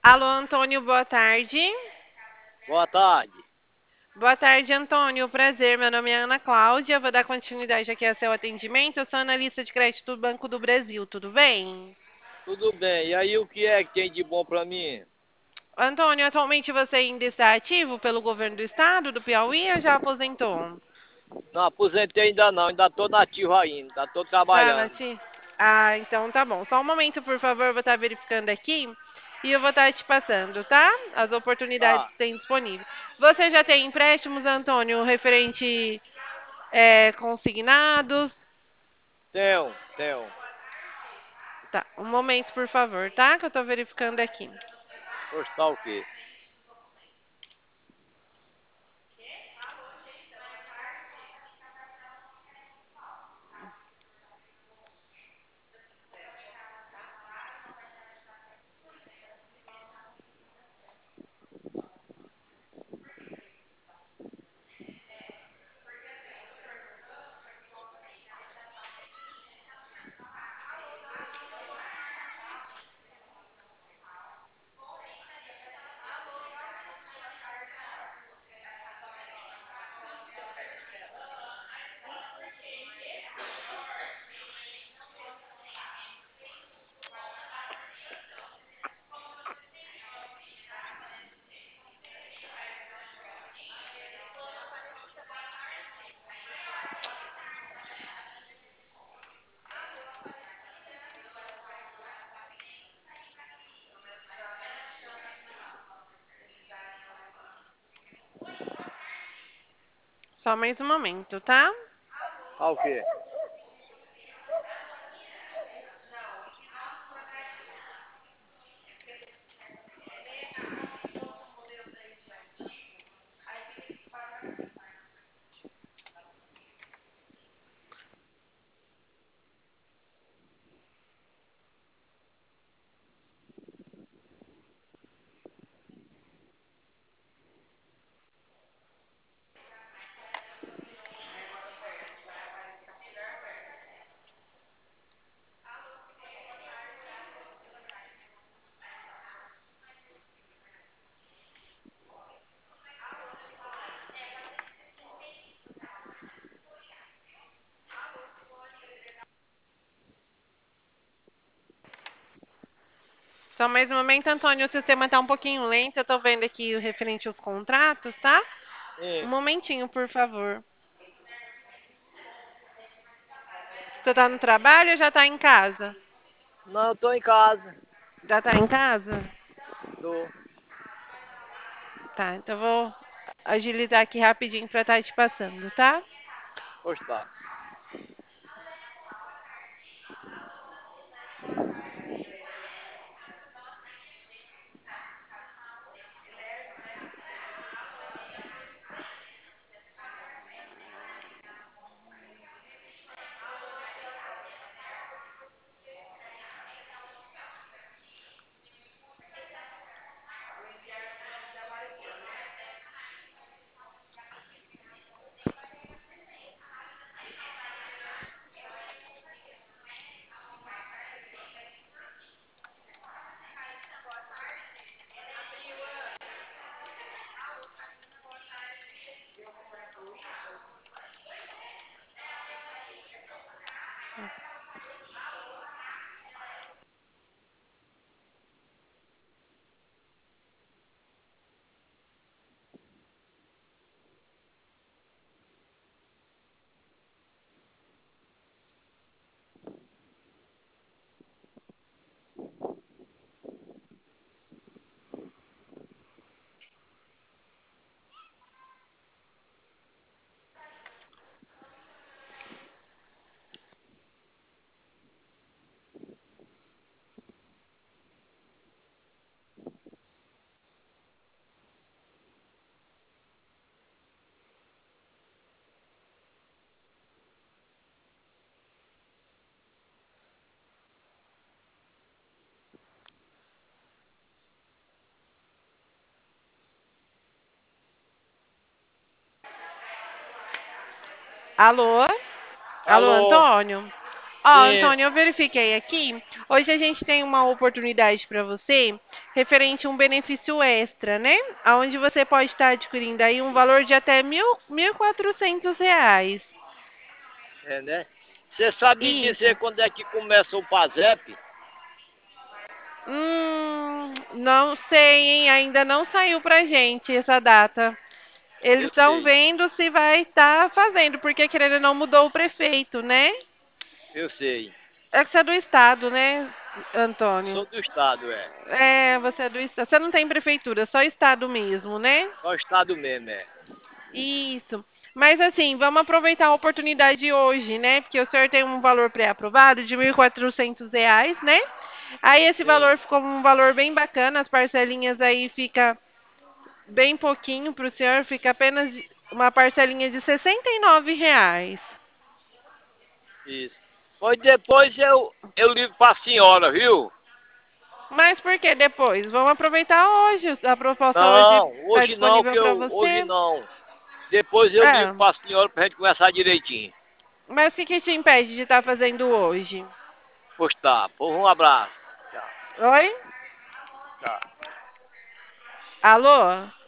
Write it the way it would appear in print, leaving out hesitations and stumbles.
Alô, Antônio, boa tarde. Boa tarde. Boa tarde, Antônio. Prazer, meu nome é Ana Cláudia. Vou dar continuidade aqui ao seu atendimento. Eu sou analista de crédito do Banco do Brasil, tudo bem? Tudo bem? E aí, o que é que tem de bom pra mim? Antônio, atualmente você ainda está ativo pelo governo do estado do Piauí ou já aposentou? Não aposentei ainda não, ainda tô nativo ainda, ainda tô Tá, trabalhando. Nati? Ah, então tá bom. Só um momento, por favor, eu vou estar verificando aqui e eu vou estar te passando, tá? As oportunidades Tá, que tem disponível. Você já tem empréstimos, Antônio, referente consignados? tenho. Tá, um momento, por favor, tá? Que eu tô verificando aqui. Pois tá o quê? Só mais um momento, tá? Tá o quê? Só mais um momento, Antônio. O sistema tá um pouquinho lento. Eu tô vendo aqui o referente aos contratos, tá? Um Sim. momentinho, por favor. Você tá no trabalho ou já tá em casa? Não, eu tô em casa. Já tá em casa? Tô. Tá, então eu vou agilizar aqui rapidinho pra estar te passando, tá? Pois tá. Alô? Alô, Alô? Antônio? Ó, Sim, Antônio, eu verifiquei aqui. Hoje a gente tem uma oportunidade para você referente a um benefício extra, né? Onde você pode estar adquirindo aí um valor de até 1.400 reais. é, né? Você sabe me Isso. dizer quando é que começa o PASEP? Não sei, hein? Ainda não saiu pra gente essa data. Eles Eu estão sei, vendo se vai estar fazendo, porque querendo ou não mudou o prefeito, né? eu sei. É que você é do estado, né, Antônio? Sou do estado, é. É, você é do estado. Você não tem prefeitura, só estado mesmo, né? Só o estado mesmo, é. Isso. Mas assim, vamos aproveitar a oportunidade hoje, né? Porque o senhor tem um valor pré-aprovado de 1.400 reais, né? Aí esse Sim, valor ficou um valor bem bacana, as parcelinhas aí fica bem pouquinho para o senhor, fica apenas uma parcelinha de R$ 69. isso. Pois depois eu ligo pra senhora, viu? Mas por que depois? Vamos aproveitar hoje. A proposta hoje Não, está hoje não, disponível que para eu. Hoje você. não. Depois eu ligo É, pra senhora pra gente conversar direitinho. mas o que te impede de estar fazendo hoje? Pois tá. Pois um abraço. Tchau, Oi? tchau. Alô?